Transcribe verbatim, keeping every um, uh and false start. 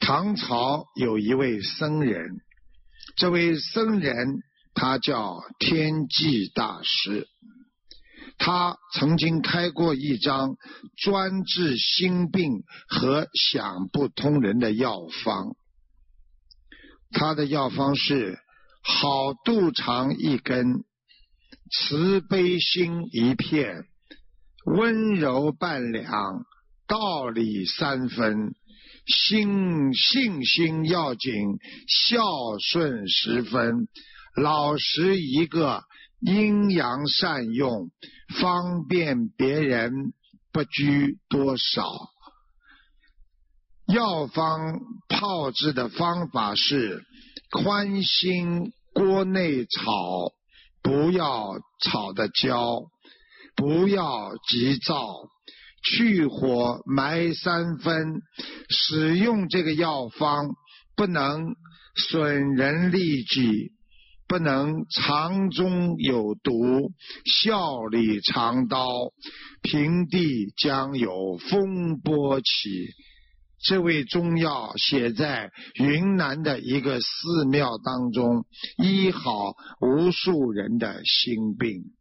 唐朝有一位僧人，这位僧人他叫天济大师，他曾经开过一张专治心病和想不通人的药方。他的药方是好肚肠一根，慈悲心一片，温柔半两，道理三分，心信心要紧，孝顺十分，老实一个，阴阳善用，方便别人，不拘多少。药方泡制的方法是宽心锅内炒，不要炒得焦，不要急躁，去火埋三分。使用这个药方不能损人利己，不能肠中有毒，笑里藏刀，平地将有风波起。这味中药写在云南的一个寺庙当中，医好无数人的心病。